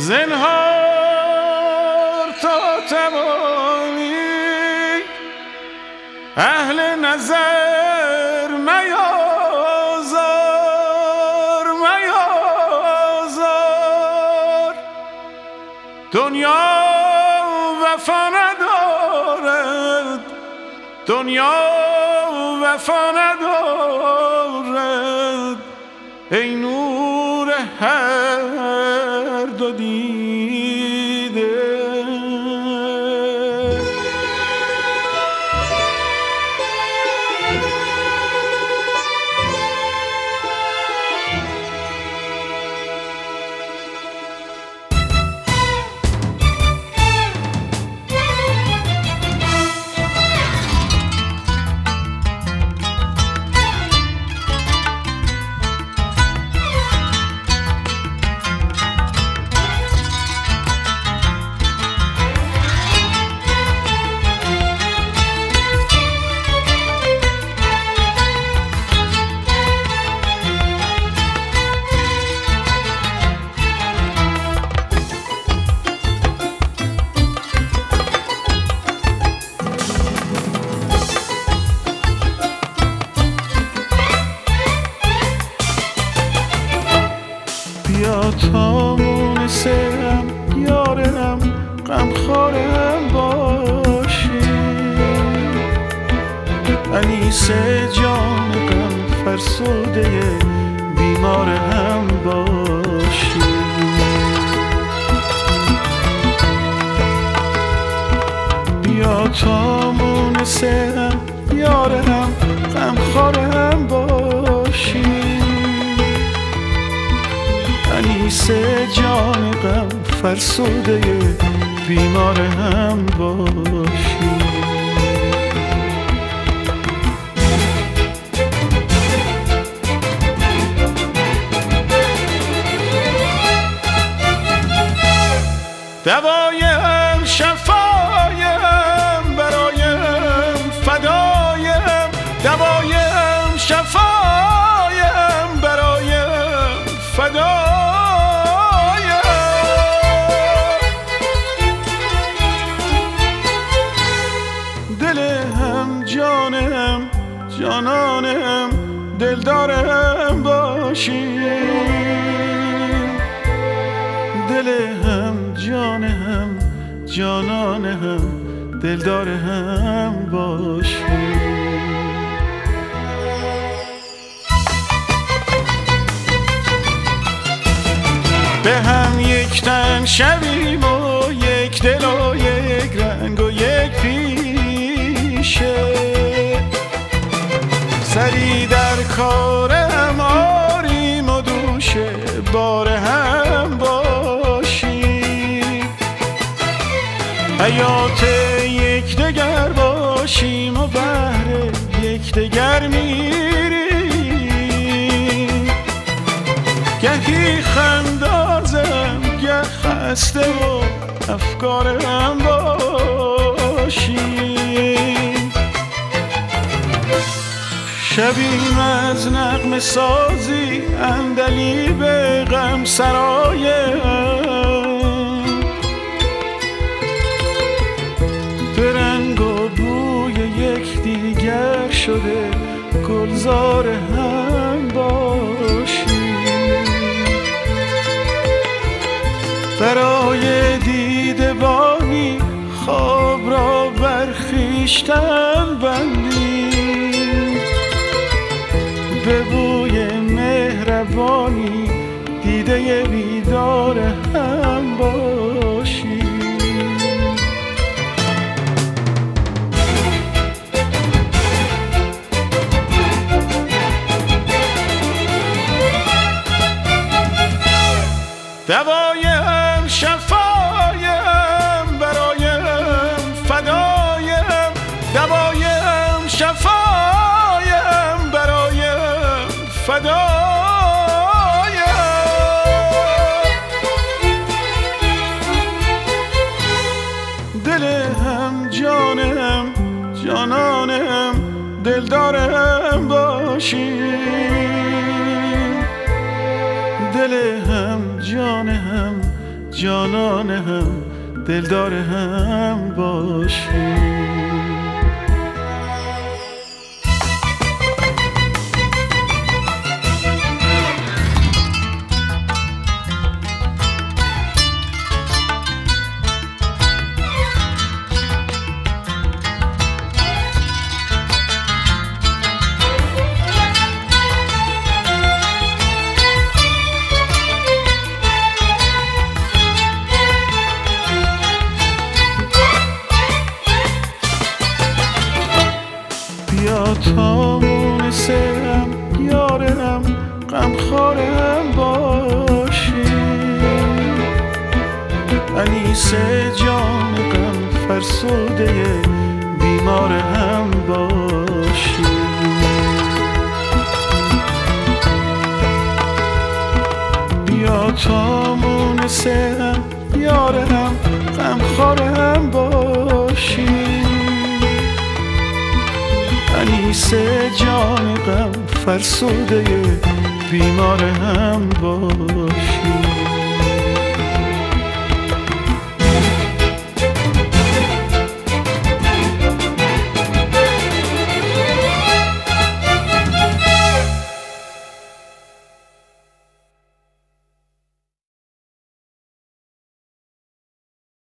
زنهار تا توانی اهل نظر میازار میازار. دنیا وفا ندارد، دنیا وفا ندارد ای نور هر دو دیده. بیا تا مونسم یارم غمخوارم باشی، انیس جان غم فرسوده بیمارم باشی. بیا تا مونسم یارم غمخوارم باشی، انیس جان غم فرسوده بیمار هم باشی. دوایم شفایم برایم فدایم، دوایم شفایم برایم فدایم. جانم جانانم دلدارم باشی، دل هم جان هم جانان هم دلدار هم باشی. به هم یک تن شویم و یک دل و یک رنگ و یک پیشه، سری در کارم آریم و دوشه بار هم باشیم. حیات یک دگر باشیم و بهر یک دگر میریم، گهی خندازم گه خسته و افکارم باشیم. شبیم از نغمه سازی عندلیب غم سرایم، به رنگ و بوی یک دیگر شده گلزار هم باشیم. برای دیده بانی خواب را بر خویشتن بندیم، به بوی مهربانی دیده بیدار هم باشی. دوایم شفایم برایم فدایم، دوایم شفایم برایم فدایم. دل هم جانم جانانم دلدارم باشی، دل هم جان هم جانان هم دلدار هم باشیم. بیا تا مونسم یارم غمخوارم باشی، انیس جان غم فرسوده بیمار هم باشی. بیا تا مونسم یارم غمخوارم باشی، انیس جان غم فرسوده بیمار هم باشی.